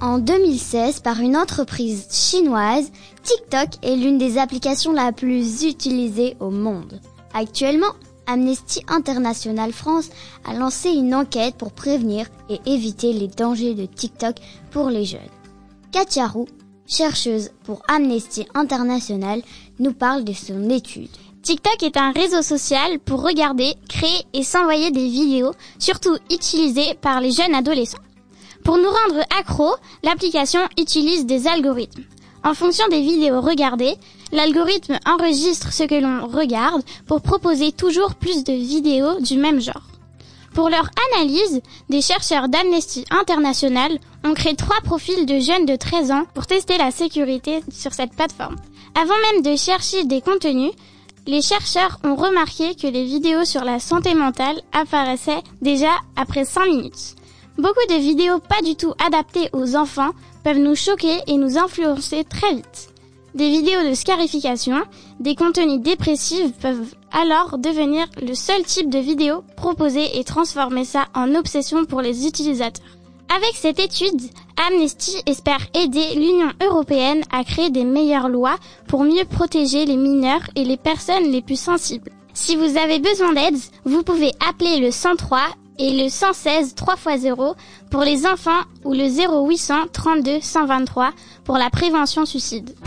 En 2016, par une entreprise chinoise, TikTok est l'une des applications la plus utilisée au monde. Actuellement, Amnesty International France a lancé une enquête pour prévenir et éviter les dangers de TikTok pour les jeunes. Katia Roux, chercheuse pour Amnesty International, nous parle de son étude. TikTok est un réseau social pour regarder, créer et s'envoyer des vidéos, surtout utilisé par les jeunes adolescents. Pour nous rendre accros, l'application utilise des algorithmes. En fonction des vidéos regardées, l'algorithme enregistre ce que l'on regarde pour proposer toujours plus de vidéos du même genre. Pour leur analyse, des chercheurs d'Amnesty International ont créé 3 profils de jeunes de 13 ans pour tester la sécurité sur cette plateforme. Avant même de chercher des contenus, les chercheurs ont remarqué que les vidéos sur la santé mentale apparaissaient déjà après 5 minutes. Beaucoup de vidéos pas du tout adaptées aux enfants peuvent nous choquer et nous influencer très vite. Des vidéos de scarification, des contenus dépressifs peuvent alors devenir le seul type de vidéo proposé et transformer ça en obsession pour les utilisateurs. Avec cette étude, Amnesty espère aider l'Union européenne à créer des meilleures lois pour mieux protéger les mineurs et les personnes les plus sensibles. Si vous avez besoin d'aide, vous pouvez appeler le 103 et le 116 3x0 pour les enfants ou le 0800 32 123 pour la prévention suicide.